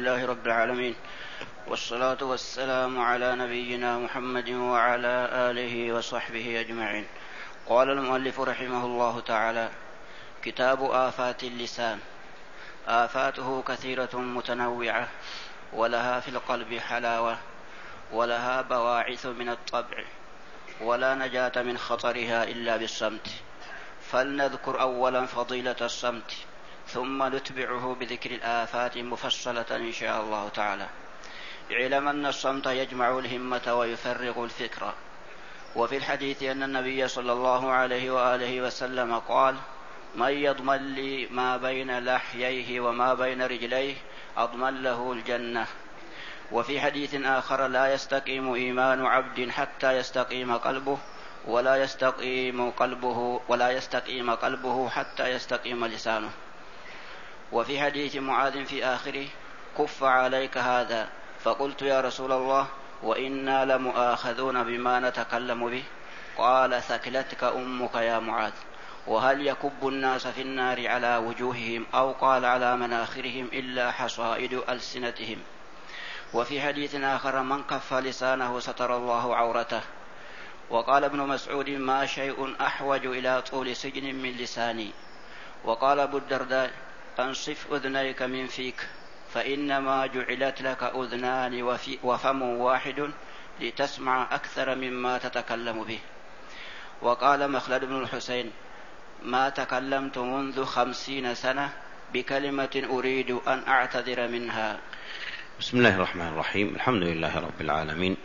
لله رب العالمين، والصلاة والسلام على نبينا محمد وعلى آله وصحبه أجمعين. قال المؤلف رحمه الله تعالى: كتاب آفات اللسان. آفاته كثيرة متنوعة، ولها في القلب حلاوة، ولها بواعث من الطبع، ولا نجاة من خطرها إلا بالصمت. فلنذكر أولا فضيلة الصمت، ثم نتبعه بذكر الآفات مفصلة إن شاء الله تعالى. اعلم أن الصمت يجمع الهمة ويفرغ الفكر. وفي الحديث أن النبي صلى الله عليه وآله وسلم قال: من يضمن لي ما بين لحييه وما بين رجليه أضمن له الجنة. وفي حديث آخر: لا يستقيم إيمان عبد حتى يستقيم قلبه، ولا يستقيم قلبه حتى يستقيم لسانه. وفي حديث معاذ في آخره: كف عليك هذا. فقلت: يا رسول الله، وإنا لمؤاخذون بما نتكلم به. قال: ثكلتك أمك يا معاذ. وهل يكب الناس في النار على وجوههم أو قال على مناخرهم إلا حصائد ألسنتهم. وفي حديث آخر: من كف لسانه ستر الله عورته. وقال ابن مسعود: ما شيء أحوج إلى طول سجن من لساني. وقال أبو الدرداء: أنصف أذنيك من فيك، فإنما جعلت لك أذنان وفم واحد لتسمع أكثر مما تتكلم به. وقال مخلد بن الحسين: ما تكلمت منذ 50 سنة بكلمة أريد أن أعتذر منها. بسم الله الرحمن الرحيم. الحمد لله رب العالمين،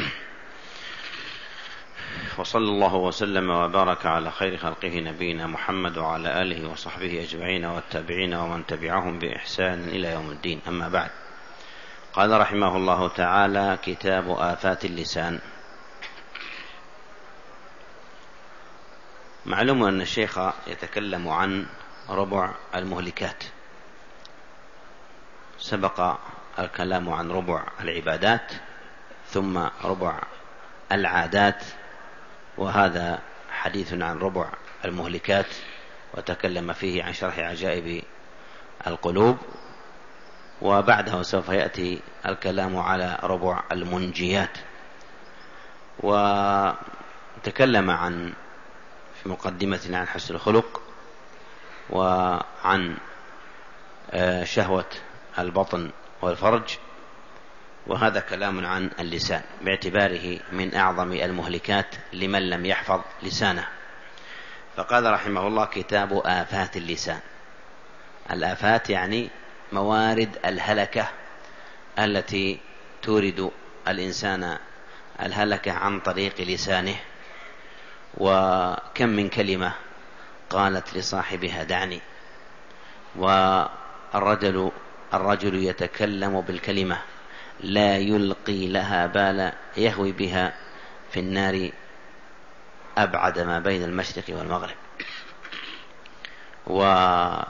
وصلى الله وسلم وبارك على خير خلقه نبينا محمد وعلى آله وصحبه أجمعين والتابعين ومن تبعهم بإحسان إلى يوم الدين. أما بعد، قال رحمه الله تعالى: كتاب آفات اللسان. معلوم أن الشيخ يتكلم عن ربع المهلكات. سبق الكلام عن ربع العبادات، ثم ربع العادات، وهذا حديث عن ربع المهلكات، وتكلم فيه عن شرح عجائب القلوب. وبعده سوف يأتي الكلام على ربع المنجيات. وتكلم في مقدمة عن حسن الخلق، وعن شهوة البطن والفرج، وهذا كلام عن اللسان باعتباره من أعظم المهلكات لمن لم يحفظ لسانه. فقال رحمه الله: كتاب آفات اللسان. الآفات يعني موارد الهلكة التي تورد الإنسان الهلكة عن طريق لسانه. وكم من كلمة قالت لصاحبها دعني، والرجل يتكلم بالكلمة لا يلقي لها بالا يهوي بها في النار أبعد ما بين المشرق والمغرب. وكم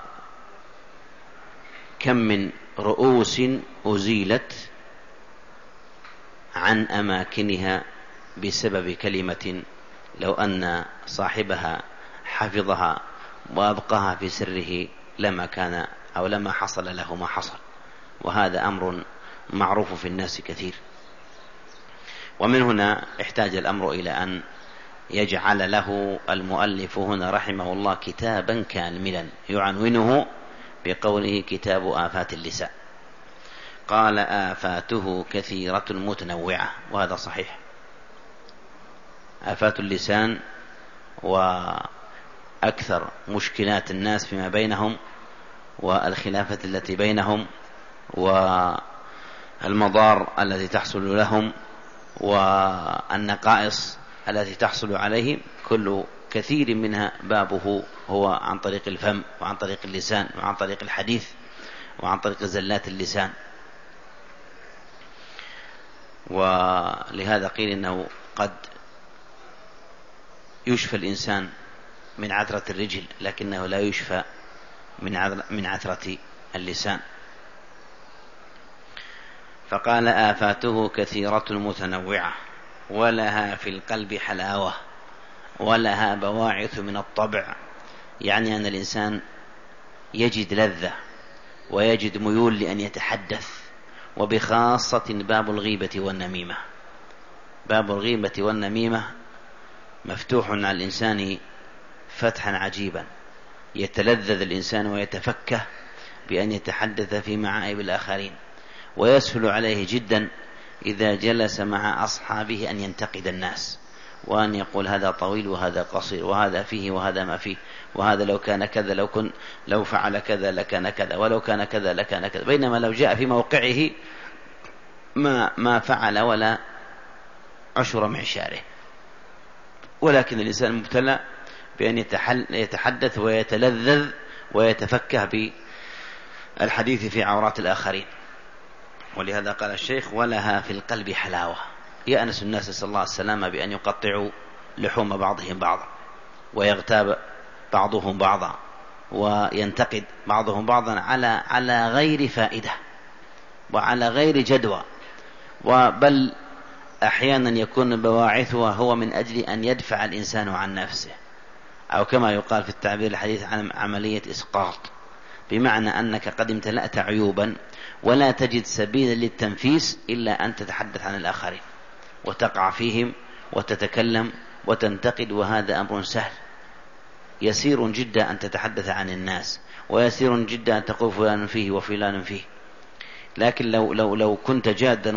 من رؤوس أزيلت عن أماكنها بسبب كلمة لو أن صاحبها حفظها وأبقاها في سره لما كان أو لما حصل له ما حصل. وهذا أمر معروف في الناس كثير. ومن هنا احتاج الأمر إلى أن يجعل له المؤلف هنا رحمه الله كتابا كاملا يعنونه بقوله: كتاب آفات اللسان. قال: آفاته كثيرة متنوعة، وهذا صحيح. آفات اللسان وأكثر مشكلات الناس فيما بينهم، والخلافة التي بينهم، والمضار التي تحصل لهم، والنقائص التي تحصل عليهم، كل كثير منها بابه هو عن طريق الفم، وعن طريق اللسان، وعن طريق الحديث، وعن طريق زلات اللسان. ولهذا قيل إنه قد يشفى الإنسان من عثرة الرجل، لكنه لا يشفى من عثرة اللسان. فقال: آفاته كثيرة متنوعة، ولها في القلب حلاوة، ولها بواعث من الطبع. يعني أن الإنسان يجد لذة ويجد ميول لأن يتحدث وبخاصة باب الغيبة والنميمة. باب الغيبة والنميمة مفتوح على الإنسان فتحا عجيبا، يتلذذ الإنسان ويتفكه بأن يتحدث في معائب الآخرين، ويسهل عليه جدا إذا جلس مع أصحابه أن ينتقد الناس، وأن يقول هذا طويل وهذا قصير، وهذا فيه وهذا ما فيه، وهذا لو كان كذا، لو فعل كذا لكان كذا، ولو كان كذا لكان كذا، بينما لو جاء في موقعه ما فعل ولا عشر معشاره. ولكن الإنسان مبتلى بأن يتحدث ويتلذذ ويتفكه بالحديث في عورات الآخرين. ولهذا قال الشيخ: ولها في القلب حلاوة. يأنس الناس صلى الله عليه وسلم بأن يقطعوا لحوم بعضهم بعضا، ويغتاب بعضهم بعضا، وينتقد بعضهم بعضا على غير فائدة وعلى غير جدوى، بل أحيانا يكون بواعثها هو من أجل أن يدفع الإنسان عن نفسه، أو كما يقال في التعبير الحديث عن عملية إسقاط، بمعنى أنك قد امتلأت عيوبا ولا تجد سبيلا للتنفيس إلا أن تتحدث عن الآخرين وتقع فيهم وتتكلم وتنتقد، وهذا أمر سهل يسير جدا أن تتحدث عن الناس، ويسير جدا أن تقول فلان فيه وفلان فيه. لكن لو كنت جادا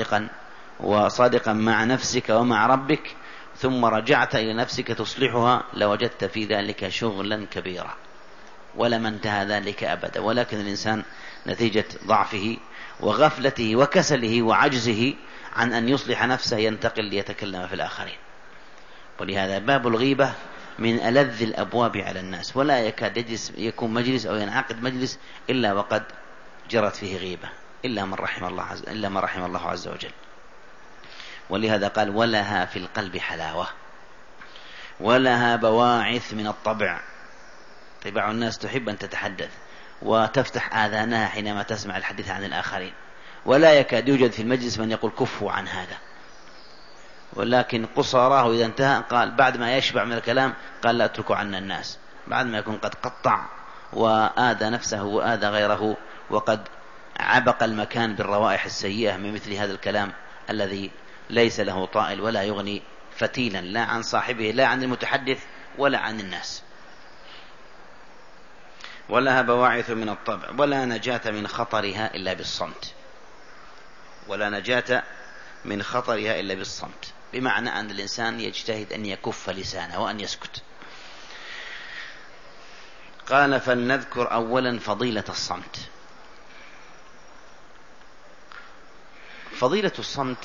وصادقا مع نفسك ومع ربك، ثم رجعت إلى نفسك تصلحها، لوجدت في ذلك شغلا كبيرا ولما انتهى ذلك أبدا. ولكن الإنسان نتيجة ضعفه وغفلته وكسله وعجزه عن أن يصلح نفسه ينتقل ليتكلم في الآخرين. ولهذا باب الغيبة من ألذ الأبواب على الناس، ولا يكاد يكون مجلس أو ينعقد مجلس إلا وقد جرت فيه غيبة، إلا من رحم الله عز وجل. ولهذا قال: ولها في القلب حلاوة، ولها بواعث من الطبع. طباع الناس تحب أن تتحدث وتفتح آذانها حينما تسمع الحديث عن الآخرين، ولا يكاد يوجد في المجلس من يقول كفوا عن هذا. ولكن قصاراه إذا انتهى قال بعد ما يشبع من الكلام قال: لا اتركوا عنا الناس، بعد ما يكون قد قطع وآذى نفسه وآذى غيره، وقد عبق المكان بالروائح السيئة من مثل هذا الكلام الذي ليس له طائل ولا يغني فتيلا، لا عن صاحبه لا عن المتحدث ولا عن الناس. ولها بواعث من الطبع، ولا نجاة من خطرها إلا بالصمت. ولا نجاة من خطرها إلا بالصمت، بمعنى أن الإنسان يجتهد أن يكف لسانه وأن يسكت. قال: فلنذكر أولا فضيلة الصمت. فضيلة الصمت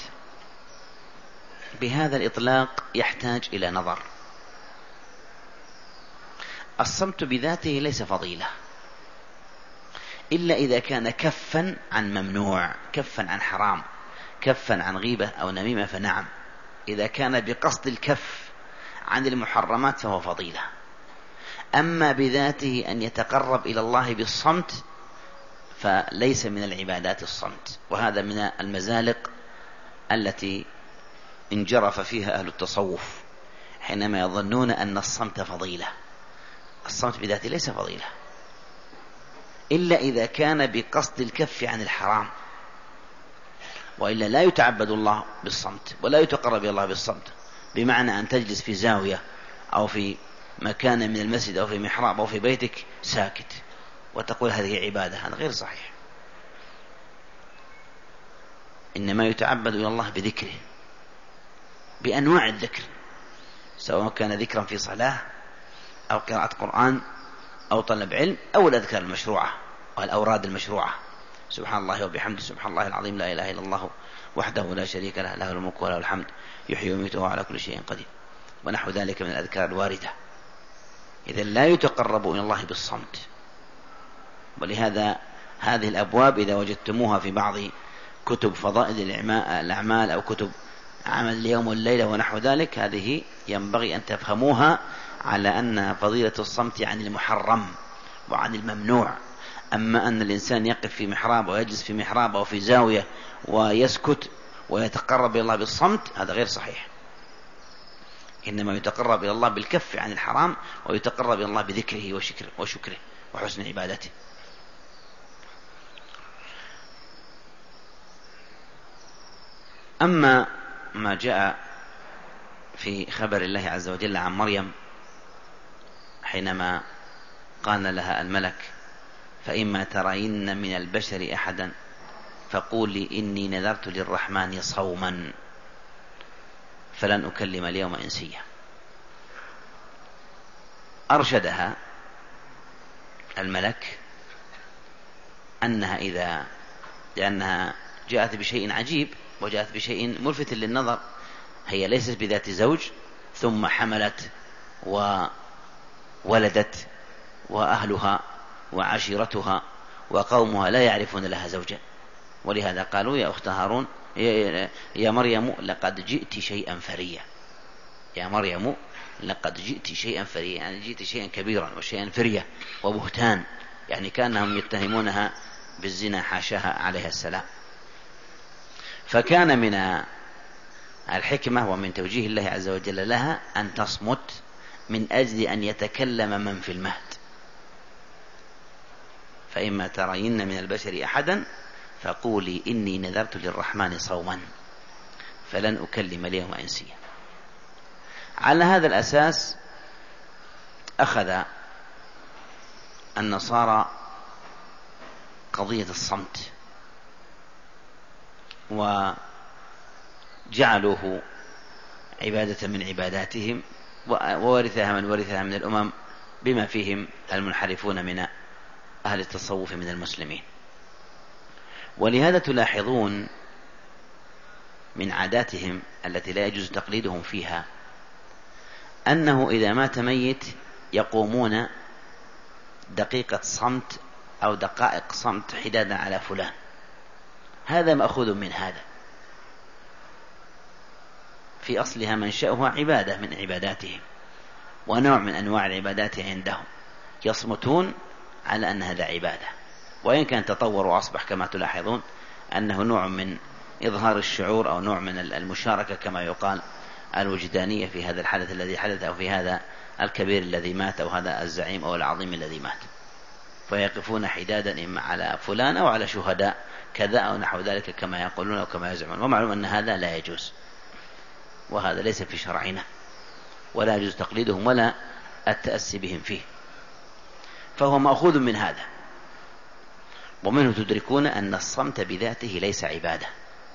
بهذا الإطلاق يحتاج إلى نظر. الصمت بذاته ليس فضيلة إلا إذا كان كفا عن ممنوع، كفا عن حرام، كفا عن غيبة أو نميمة، فنعم. إذا كان بقصد الكف عن المحرمات فهو فضيلة. أما بذاته أن يتقرب إلى الله بالصمت فليس من العبادات الصمت، وهذا من المزالق التي انجرف فيها أهل التصوف حينما يظنون أن الصمت فضيلة. الصمت بذاته ليس فضيلة إلا إذا كان بقصد الكف عن الحرام، وإلا لا يتعبد الله بالصمت ولا يتقرب إلى الله بالصمت. بمعنى أن تجلس في زاوية أو في مكان من المسجد أو في محراب أو في بيتك ساكت وتقول هذه عبادة، هذا غير صحيح. إنما يتعبد إلى الله بذكره، بأنواع الذكر، سواء كان ذكرا في صلاة أو قراءة قرآن أو طلب علم أو الأذكار المشروعة والأوراد المشروعة: سبحان الله وبحمده، سبحان الله العظيم، لا إله إلا الله وحده لا شريك له، له الملك وله الحمد، يحيي ويميت وهو على كل شيء قدير، ونحو ذلك من الأذكار الواردة. إذن لا يتقرب إلى الله بالصمت. ولهذا هذه الأبواب إذا وجدتموها في بعض كتب فضائل الأعمال أو كتب عمل اليوم والليلة ونحو ذلك، هذه ينبغي أن تفهموها على أن فضيلة الصمت عن المحرم وعن الممنوع. أما أن الإنسان يقف في محراب ويجلس في محراب أو في زاوية ويسكت ويتقرب إلى الله بالصمت، هذا غير صحيح. إنما يتقرب إلى الله بالكف عن الحرام، ويتقرب إلى الله بذكره وشكره وحسن عبادته. أما ما جاء في خبر الله عز وجل عن مريم حينما قال لها الملك: فإما ترين من البشر أحدا فقولي إني نذرت للرحمن صوما فلن أكلم اليوم إنسيا. أرشدها الملك لأنها جاءت بشيء عجيب وجاءت بشيء ملفت للنظر. هي ليست بذات زوج، ثم حملت وولدت، وأهلها وعشيرتها وقومها لا يعرفون لها زوجا. ولهذا قالوا: يا أخت هارون، يا مريم لقد جئت شيئا فريا. يا مريم لقد جئت شيئا فريا، يعني جئت شيئا كبيرا وشيئا فريا وبهتان، يعني كأنهم يتهمونها بالزنا حاشاها عليها السلام. فكان من الحكمة ومن توجيه الله عز وجل لها أن تصمت من أجل أن يتكلم من في المهد. فإما ترين من البشر أحدا فقولي إني نذرت للرحمن صوما فلن أكلم اليوم إنسيا. على هذا الأساس أخذ النصارى قضية الصمت وجعلوه عبادة من عباداتهم، وورثها من ورثها من الأمم بما فيهم المنحرفون من أهل التصوف من المسلمين. ولهذا تلاحظون من عاداتهم التي لا يجوز تقليدهم فيها أنه إذا مات ميت يقومون دقيقة صمت أو دقائق صمت حدادا على فلان. هذا مأخوذ من هذا، في أصلها منشأها عبادة من عباداتهم ونوع من أنواع العبادات عندهم، يصمتون على أن هذا عبادة، وإن كان تطور وأصبح كما تلاحظون أنه نوع من إظهار الشعور أو نوع من المشاركة كما يقال الوجدانية في هذا الحدث الذي حدث أو في هذا الكبير الذي مات أو هذا الزعيم أو العظيم الذي مات، فيقفون حدادا إما على فلان أو على شهداء كذا أو نحو ذلك كما يقولون أو كما يزعمون. ومعلوم أن هذا لا يجوز، وهذا ليس في شرعنا، ولا يجوز تقليدهم ولا التأسي بهم فيه، فهو مأخوذ من هذا. ومنه تدركون أن الصمت بذاته ليس عبادة،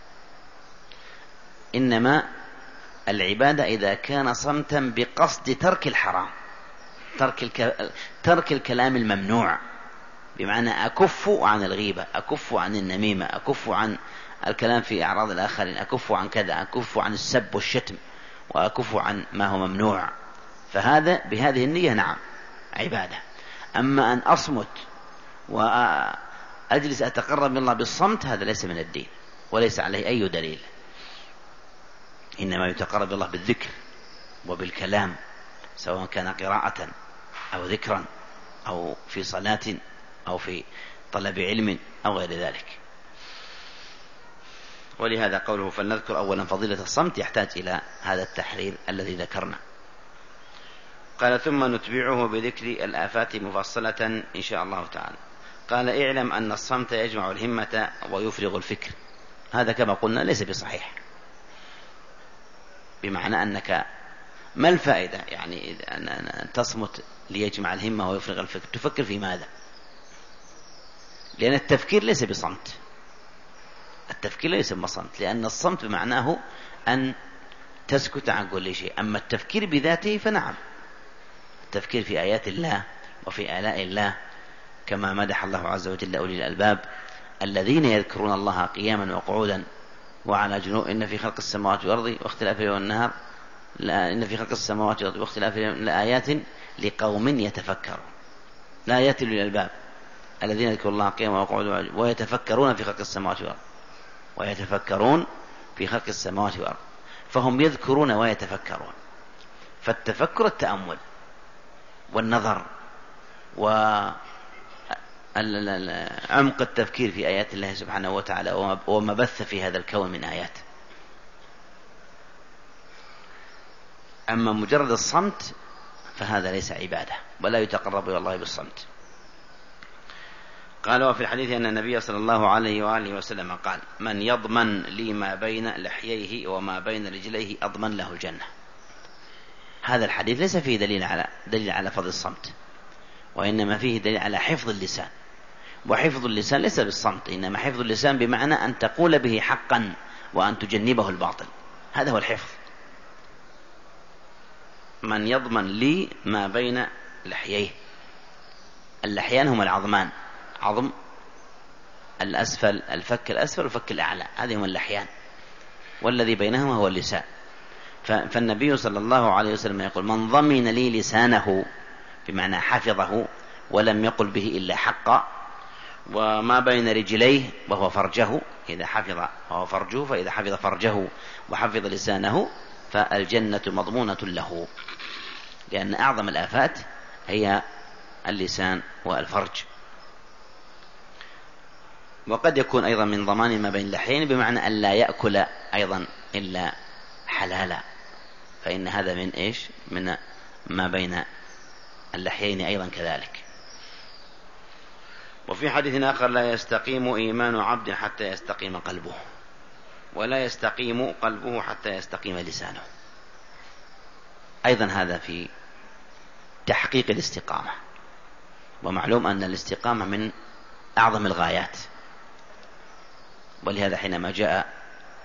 إنما العبادة إذا كان صمتا بقصد ترك الحرام، ترك الكلام الممنوع، بمعنى أكف عن الغيبة، أكف عن النميمة، أكف عن الكلام في أعراض الآخرين، أكف عن كذا، أكف عن السب والشتم، وأكف عن ما هو ممنوع. فهذا بهذه النية نعم عبادة. أما أن أصمت وأجلس أتقرب من الله بالصمت هذا ليس من الدين وليس عليه أي دليل، إنما يتقرب الله بالذكر وبالكلام، سواء كان قراءة أو ذكرا أو في صلاة أو في طلب علم أو غير ذلك. ولهذا قوله فلنذكر أولا فضيلة الصمت يحتاج إلى هذا التحرير الذي ذكرنا. قال ثم نتبعه بذكر الآفات مفصلة إن شاء الله تعالى. قال اعلم أن الصمت يجمع الهمة ويفرغ الفكر. هذا كما قلنا ليس بصحيح، بمعنى أنك ما الفائدة يعني أن تصمت ليجمع الهمة ويفرغ الفكر؟ تفكر في ماذا؟ لأن التفكير ليس بصمت، التفكير ليس بصمت، لأن الصمت بمعناه أن تسكت عن كل شيء. أما التفكير بذاته فنعم، التفكير في آيات الله وفي آلاء الله، كما مدح الله عز وجل أولي الألباب الذين يذكرون الله قياما وقعودا وعلى جنوب إن في خلق السماوات والأرض واختلاف الليل والنهار إن في خلق السماوات والأرض واختلاف لآيات لقوم يتفكرون. لا آيات للألباب الذين يذكرون الله قياما وقعودا ويتفكرون في خلق السماوات والأرض، ويتفكرون في خلق السماوات والأرض، فهم يذكرون ويتفكرون. فالتفكر التأمل والنظر وعمق التفكير في آيات الله سبحانه وتعالى وما بث في هذا الكون من آيات. أما مجرد الصمت فهذا ليس عبادة ولا يتقرب إلى الله بالصمت. قال وفي الحديث أن النبي صلى الله عليه وآله وسلم قال من يضمن لي ما بين لحييه وما بين رجليه أضمن له الجنة. هذا الحديث ليس فيه دليل على فضل الصمت، وإنما فيه دليل على حفظ اللسان. وحفظ اللسان ليس بالصمت، إنما حفظ اللسان بمعنى أن تقول به حقا وأن تجنبه الباطل، هذا هو الحفظ. من يضمن لي ما بين لحييه، اللحيان هما العظمان، عظم الأسفل، الفك الأسفل والفك الأعلى، هذه هما اللحيان، والذي بينهما هو اللسان. فالنبي صلى الله عليه وسلم يقول من ضمن لي لسانه، بمعنى حفظه ولم يقل به إلا حقا، وما بين رجليه وهو فرجه، إذا حفظ وهو فرجه، فإذا حفظ فرجه وحفظ لسانه فالجنة مضمونة له، لأن أعظم الآفات هي اللسان والفرج. وقد يكون أيضا من ضمان ما بين اللحيين بمعنى أن لا يأكل أيضا إلا حلالا، فإن هذا من إيش؟ من ما بين اللحيين أيضا كذلك. وفي حديث آخر لا يستقيم إيمان عبد حتى يستقيم قلبه، ولا يستقيم قلبه حتى يستقيم لسانه، أيضا هذا في تحقيق الاستقامة. ومعلوم أن الاستقامة من أعظم الغايات، ولهذا حينما جاء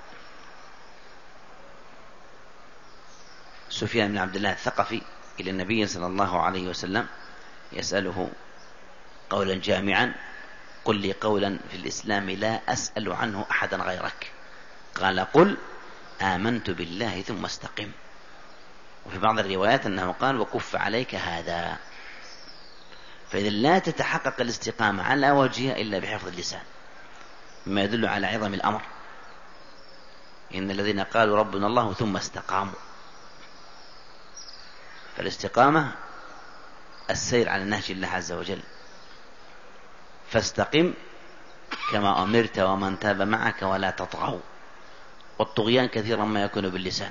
سفيان بن عبد الله الثقفي إلى النبي صلى الله عليه وسلم يسأله قولا جامعا: قل لي قولا في الإسلام لا أسأل عنه أحدا غيرك. قال: قل آمنت بالله ثم استقم. وفي بعض الروايات أنه قال: وكف عليك هذا. فإذا لا تتحقق الاستقامة على وجهها إلا بحفظ اللسان، مما يدل على عظم الأمر. إن الذين قالوا ربنا الله ثم استقاموا. فالاستقامة السير على نهج الله عز وجل، فاستقم كما أمرت ومن تاب معك ولا تطغوا. والطغيان كثيرا ما يكون باللسان.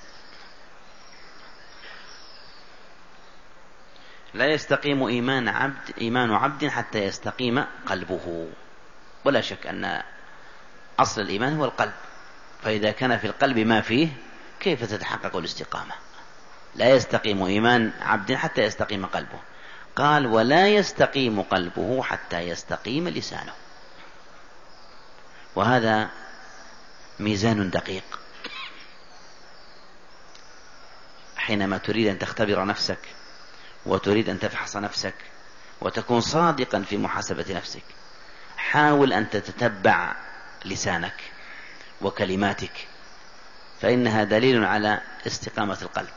لا يستقيم إيمان عبد حتى يستقيم قلبه. ولا شك أن أصل الإيمان هو القلب، فإذا كان في القلب ما فيه كيف تتحقق الاستقامة؟ لا يستقيم إيمان عبد حتى يستقيم قلبه. قال: ولا يستقيم قلبه حتى يستقيم لسانه. وهذا ميزان دقيق. حينما تريد أن تختبر نفسك وتريد أن تفحص نفسك وتكون صادقا في محاسبة نفسك، حاول أن تتتبع لسانك وكلماتك، فإنها دليل على استقامة القلب.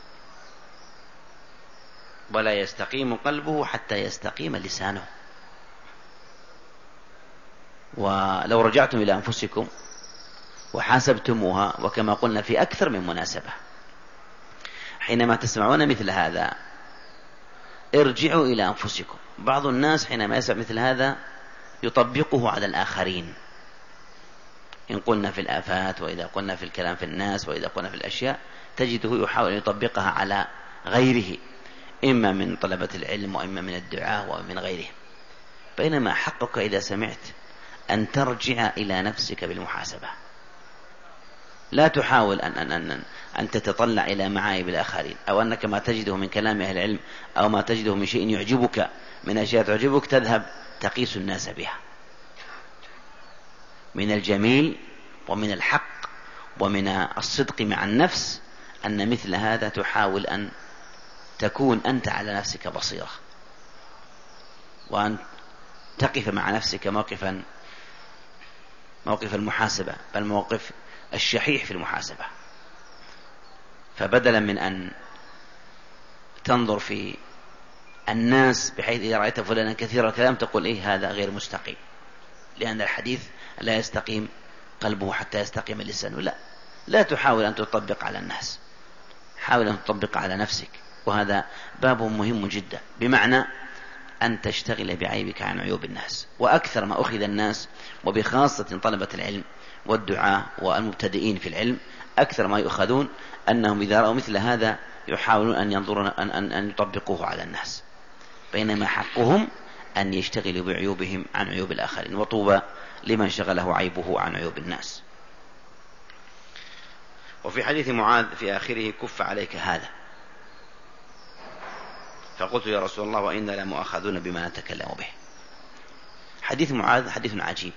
ولا يستقيم قلبه حتى يستقيم لسانه. ولو رجعتم إلى أنفسكم وحاسبتموها، وكما قلنا في أكثر من مناسبة، حينما تسمعون مثل هذا ارجعوا إلى أنفسكم. بعض الناس حينما يسمع مثل هذا يطبقه على الآخرين، إن قلنا في الآفات، وإذا قلنا في الكلام في الناس، وإذا قلنا في الأشياء، تجده يحاول أن يطبقها على غيره، إما من طلبة العلم وإما من الدعاء ومن غيرهم. بينما حقك إذا سمعت أن ترجع إلى نفسك بالمحاسبة، لا تحاول أن تتطلع إلى معايب الآخرين، أو أنك ما تجده من كلام أهل العلم أو ما تجده من شيء يعجبك، من أشياء تعجبك، تذهب تقيس الناس بها. من الجميل ومن الحق ومن الصدق مع النفس أن مثل هذا تحاول أن تكون أنت على نفسك بصيرة، وأن تقف مع نفسك موقف المحاسبة، بل موقف الشحيح في المحاسبة. فبدلا من أن تنظر في الناس بحيث إذا رأيت فلانا كثير الكلام تقول هذا غير مستقيم، لأن الحديث لا يستقيم قلبه حتى يستقيم لسانه. لا تحاول أن تطبق على الناس، حاول أن تطبق على نفسك. وهذا باب مهم جدا، بمعنى أن تشتغل بعيبك عن عيوب الناس. وأكثر ما أخذ الناس، وبخاصة طلبة العلم والدعاء والمبتدئين في العلم، أكثر ما يؤخذون أنهم إذا رأوا مثل هذا يحاولون أن ينظرون أن يطبقوه على الناس، بينما حقهم أن يشتغلوا بعيوبهم عن عيوب الآخرين، وطوبى لمن شغله عيبه عن عيوب الناس. وفي حديث معاذ في آخره: كف عليك هذا. فقلت: يا رسول الله وإنا لمؤاخذون بما نتكلم به. حديث معاذ حديث عجيب،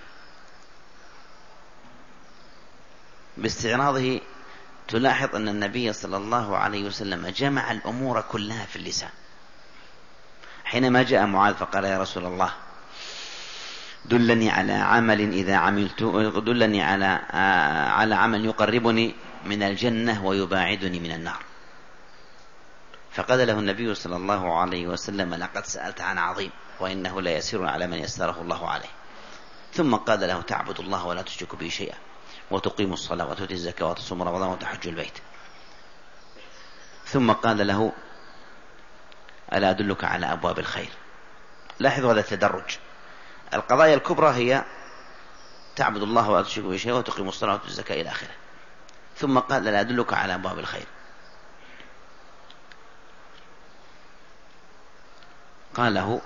باستعراضه تلاحظ أن النبي صلى الله عليه وسلم جمع الأمور كلها في اللسان. حينما جاء معاذ فقال: يا رسول الله دلني على عمل إذا عملت، دلني على عمل يقربني من الجنة ويباعدني من النار. فقال له النبي صلى الله عليه وسلم: لقد سألت عن عظيم، وإنه لا يسير على من يسره الله عليه. ثم قال له: تعبد الله ولا تشرك به شيئا، وتقيم الصلاة وتؤتي الزكاة وتصوم رمضان وتحج البيت. ثم قال له: ألا أدلك على أبواب الخير؟ لاحظوا هذا التدرج. القضايا الكبرى هي تعبد الله ولا تشرك به شيئا وتقيم الصلاة وتؤتي الزكاة إلى آخره. ثم قال: ألا أدلك على أبواب الخير؟ قال له: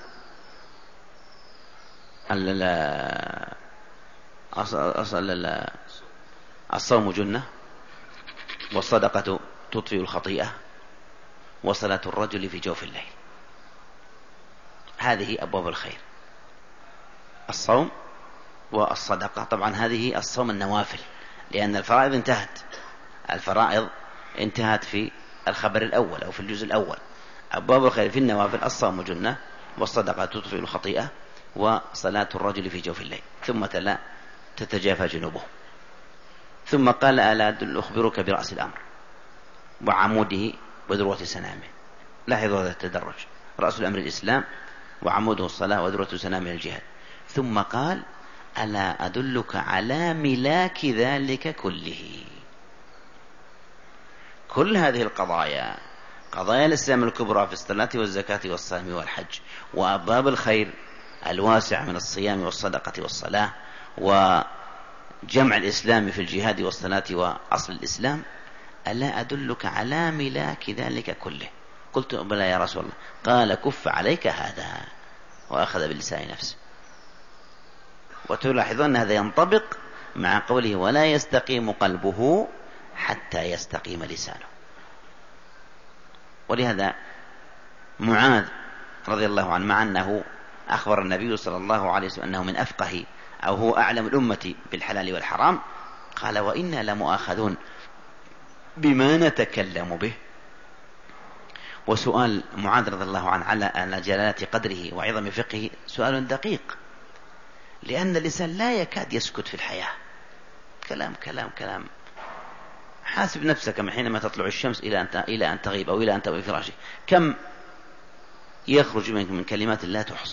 الصوم جنة، والصدقة تطفئ الخطيئة، وصلاة الرجل في جوف الليل. هذه أبواب الخير: الصوم والصدقة. طبعا هذه الصوم النوافل، لأن الفرائض انتهت في الخبر الأول أو في الجزء الأول. أبواب الخير في النوافل: الصوم جنة، والصدقة تطفئ الخطيئة، وصلاة الرجل في جوف الليل. ثم تلا: تتجافى جنوبه. ثم قال: ألا أخبرك برأس الأمر وعموده وذروة سنامه؟ لاحظوا هذا التدرج: رأس الأمر الإسلام، وعموده الصلاة، وذروة سنامه الجهاد. ثم قال: ألا أدلك على ملاك ذلك كله؟ كل هذه القضايا، قضايا الإسلام الكبرى في الصلاة والزكاة والصوم والحج، وأبواب الخير الواسعة من الصيام والصدقة والصلاة، وجمع الإسلام في الجهاد والصلاة وأصل الإسلام، ألا أدلك على ملاك ذلك كله؟ قلت: بلى يا رسول الله. قال: كف عليك هذا. وأخذ بلسان نفسه. وتلاحظون هذا ينطبق مع قوله: ولا يستقيم قلبه حتى يستقيم لسانه. ولهذا معاذ رضي الله عنه، مع أنه أخبر النبي صلى الله عليه وسلم أنه من أفقه أو هو أعلم الأمة بالحلال والحرام، قال: وإنا لمؤاخذون بما نتكلم به. وسؤال معاذ رضي الله عنه على جلالة قدره وعظم فقهه سؤال دقيق، لأن الإنسان لا يكاد يسكت في الحياة، كلام كلام كلام. حاسب نفسك من حينما تطلع الشمس إلى أن تغيب أو إلى أن تبقى في فراشك، كم يخرج منك من كلمات لا تحصى.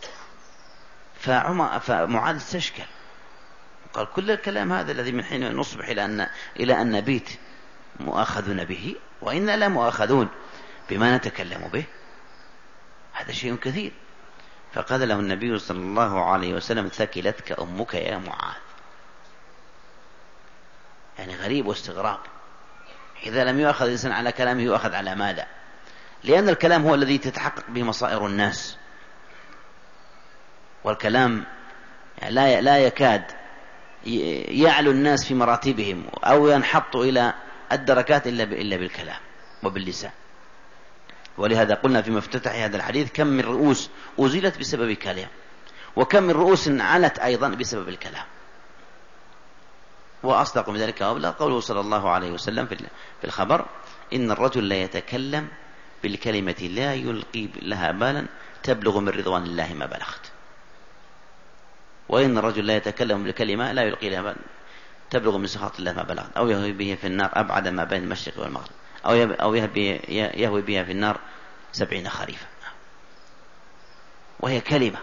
فمعاذ استشكل، قال: كل الكلام هذا الذي من حين نصبح إلى أن نبيت مؤاخذون به، وإنا لا مؤاخذون بما نتكلم به، هذا شيء كثير. فقال له النبي صلى الله عليه وسلم: ثكلتك أمك يا معاذ. يعني غريب واستغراب. إذا لم يؤخذ الإنسان على كلامه يؤخذ على ماذا؟ لأن الكلام هو الذي تتحقق به مصائر الناس، والكلام لا يكاد يعلو الناس في مراتبهم أو ينحط إلى الدركات إلا بالكلام وباللسان. ولهذا قلنا فيما افتتح هذا الحديث: كم من رؤوس أزلت بسبب كلام، وكم من رؤوس علت أيضا بسبب الكلام. وأصدق من ذلك وأبلغ قوله صلى الله عليه وسلم في الخبر: إن الرجل لا يتكلم بالكلمة لا يلقي لها بالا تبلغ من رضوان الله ما بلغت. وإن الرجل لا يتكلم بالكلمة لا يلقي لها بالا تبلغ من سخط الله ما بلغت، أو يهوي به في النار أبعد ما بين المشرق والمغرب، أو يهوي بها في النار 70 خريفا. وهي كلمة،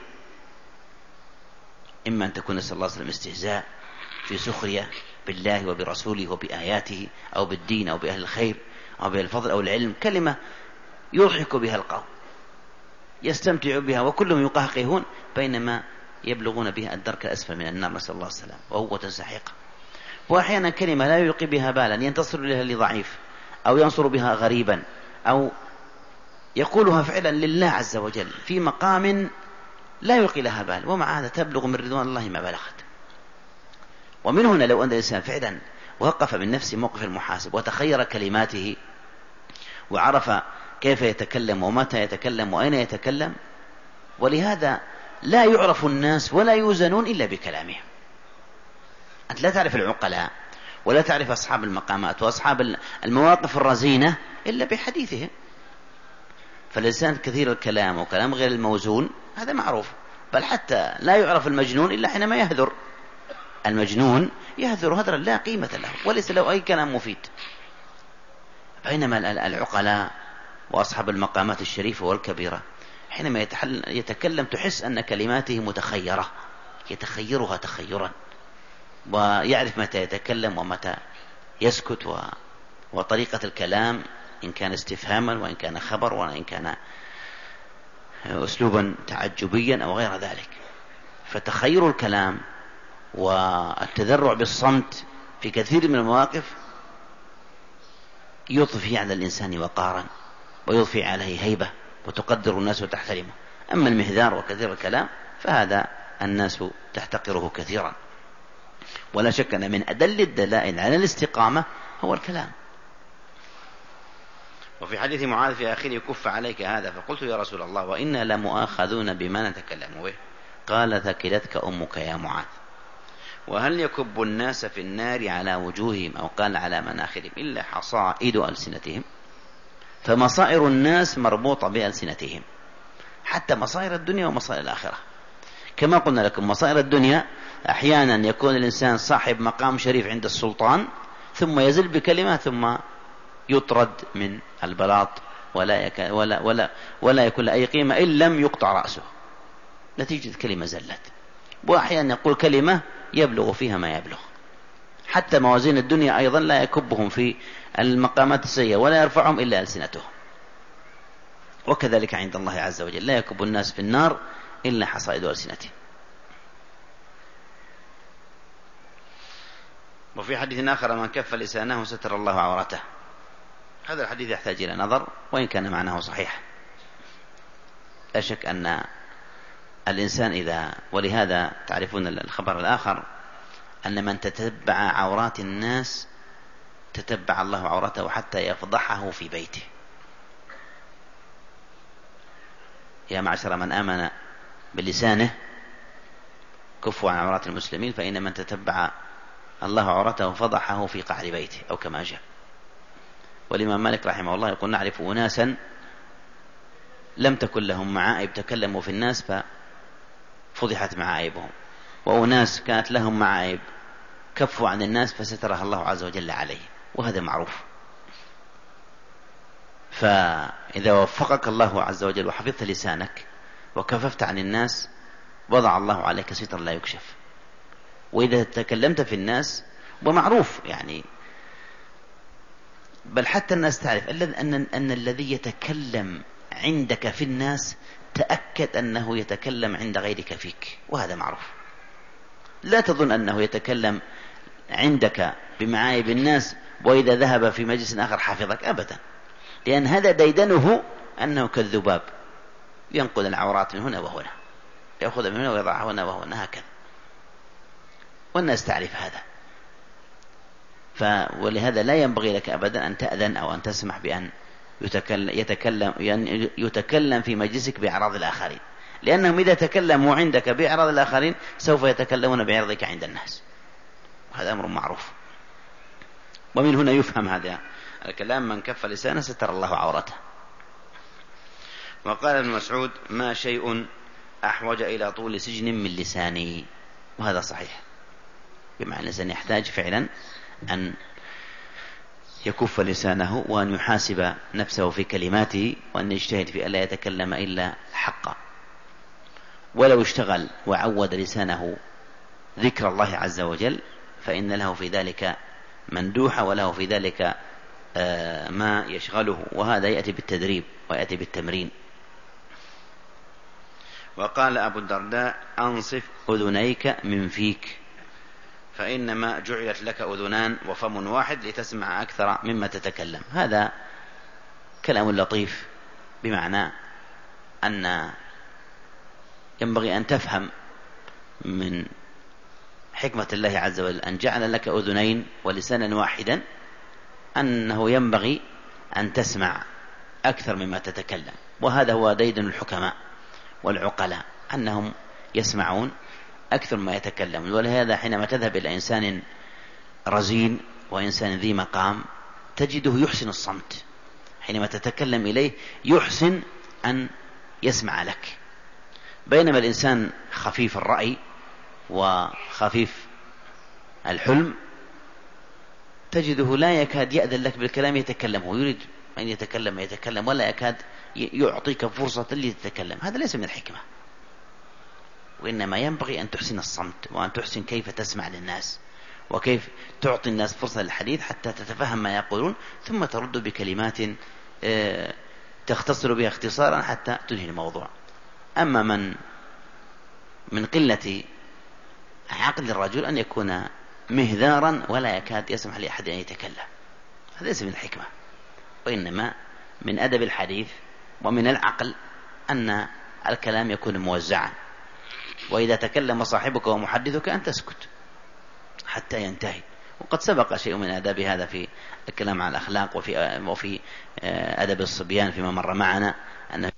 إما أن تكون نسأل الله عليه وسلم استهزاء في سخرية بالله وبرسوله وبآياته، أو بالدين أو بأهل الخير أو بأهل الفضل أو العلم، كلمة يضحك بها القوم يستمتع بها وكلهم يقهقهون، بينما يبلغون بها الدرك الأسفل من النار، نسأل الله السلام، وهو سحيقة. وأحيانا كلمة لا يلقي بها بالا ينتصر لها لضعيف، أو ينصر بها غريبا، أو يقولها فعلا لله عز وجل في مقام لا يلقي لها بال، ومع هذا تبلغ من رضوان الله ما بلغت. ومن هنا لو أن الإنسان فعلا وقف من نفسه موقف المحاسب وتخير كلماته وعرف كيف يتكلم ومتى يتكلم وأين يتكلم. ولهذا لا يعرف الناس ولا يوزنون إلا بكلامهم. أنت لا تعرف العقلاء ولا تعرف أصحاب المقامات وأصحاب المواقف الرزينة إلا بحديثهم. فالإنسان كثير الكلام وكلام غير الموزون هذا معروف، بل حتى لا يعرف المجنون إلا حينما يهذر. المجنون يهذر هذرا لا قيمة له وليس له أي كلام مفيد. بينما العقلاء وأصحاب المقامات الشريفة والكبيرة حينما يتكلم تحس أن كلماته متخيرة، يتخيرها تخيرا، ويعرف متى يتكلم ومتى يسكت، وطريقة الكلام إن كان استفهاما وإن كان خبر وإن كان أسلوبا تعجبيا أو غير ذلك. فتخير الكلام والتذرع بالصمت في كثير من المواقف يضفي على الإنسان وقارا ويضفي عليه هيبة وتقدر الناس وتحترمه. أما المهذار وكثير الكلام فهذا الناس تحتقره كثيرا. ولا شك أن من أدل الدلائل على الاستقامة هو الكلام. وفي حديث معاذ في آخره كف عليك هذا، فقلت يا رسول الله وإنا لمؤاخذون بما نتكلم به، قال ثكلتك أمك يا معاذ. وهل يكب الناس في النار على وجوههم أو قال على مناخرهم إلا حصائد ألسنتهم؟ فمصائر الناس مربوطة بألسنتهم، حتى مصائر الدنيا ومصائر الآخرة. كما قلنا لكم مصائر الدنيا أحيانا يكون الإنسان صاحب مقام شريف عند السلطان ثم يزل بكلمة ثم يطرد من البلاط ولا يكون له أي قيمة إن لم يقطع رأسه نتيجة كلمة زلت. وأحيانا يقول كلمة يبلغ فيها ما يبلغ. حتى موازين الدنيا أيضا لا يكبهم في المقامات السيئة ولا يرفعهم إلا ألسنتهم. وكذلك عند الله عز وجل لا يكب الناس في النار إلا حصائد ألسنتهم. وفي حديث آخر من كف لسانه ستر الله عورته. هذا الحديث يحتاج إلى نظر وإن كان معناه صحيح. لا شك أن الإنسان إذا، ولهذا تعرفون الخبر الآخر أن من تتبع عورات الناس تتبع الله عورته حتى يفضحه في بيته. يا معشر من آمن بلسانه كفوا عن عورات المسلمين فإن من تتبع الله عورته فضحه في قعر بيته أو كما جاء. والإمام مالك رحمه الله يقول نعرف أناسا لم تكن لهم معائب تكلموا في الناس ففضحت معائبهم، وأناس كانت لهم معائب كفوا عن الناس فسترها الله عز وجل عليه، وهذا معروف. فإذا وفقك الله عز وجل وحفظت لسانك وكففت عن الناس وضع الله عليك ستر لا يكشف. وإذا تكلمت في الناس ومعروف يعني، بل حتى الناس تعرف أن الذي يتكلم عندك في الناس تأكد أنه يتكلم عند غيرك فيك، وهذا معروف. لا تظن أنه يتكلم عندك بمعايب الناس وإذا ذهب في مجلس آخر حفظك أبدا، لأن هذا ديدنه أنه كالذباب ينقل العورات من هنا وهنا، يأخذ من هنا ويضعها هنا وهنا هكذا، والناس تعرف هذا. ولهذا لا ينبغي لك أبدا أن تأذن أو أن تسمح بأن يتكلم في مجلسك بأعراض الآخرين، لأنهم إذا تكلموا عندك بأعراض الآخرين سوف يتكلمون بعرضك عند الناس، وهذا أمر معروف. ومن هنا يفهم هذا الكلام من كف لسانه ستر الله عورته. وقال ابن مسعود ما شيء أحوج إلى طول سجن من لساني، وهذا صحيح، بمعنى الإنسان يحتاج فعلا أن يكف لسانه وأن يحاسب نفسه في كلماته وأن يجتهد في ألا يتكلم إلا حقا. ولو اشتغل وعود لسانه ذكر الله عز وجل فإن له في ذلك مندوحة وله في ذلك ما يشغله، وهذا يأتي بالتدريب ويأتي بالتمرين. وقال أبو الدرداء أنصف أذنيك من فيك فإنما جعلت لك أذنان وفم واحد لتسمع أكثر مما تتكلم. هذا كلام لطيف، بمعنى أن ينبغي أن تفهم من حكمة الله عز وجل أن جعل لك أذنين ولسانا واحدا أنه ينبغي أن تسمع أكثر مما تتكلم. وهذا هو ديدن الحكماء والعقلاء، أنهم يسمعون أكثر ما يتكلمون. ولهذا حينما تذهب إلى إنسان رزين وإنسان ذي مقام تجده يحسن الصمت، حينما تتكلم إليه يحسن أن يسمع لك. بينما الإنسان خفيف الرأي وخفيف الحلم تجده لا يكاد يأذن لك بالكلام، يتكلم، هو يريد أن يتكلم ولا يكاد يعطيك فرصة لتتكلم. هذا ليس من الحكمة، وإنما ينبغي أن تحسن الصمت وأن تحسن كيف تسمع للناس وكيف تعطي الناس فرصة للحديث حتى تتفهم ما يقولون، ثم ترد بكلمات تختصر بها اختصارا حتى تنهي الموضوع. أما من قلة عقل الرجل أن يكون مهذارا ولا يكاد يسمح لأحد أن يتكلم، هذا ليس من الحكمة، وإنما من أدب الحديث ومن العقل أن الكلام يكون موزعا، وإذا تكلم صاحبك ومحدثك أن تسكت حتى ينتهي. وقد سبق شيء من آداب هذا في الكلام عن الأخلاق وفي أدب الصبيان فيما مر معنا، أنه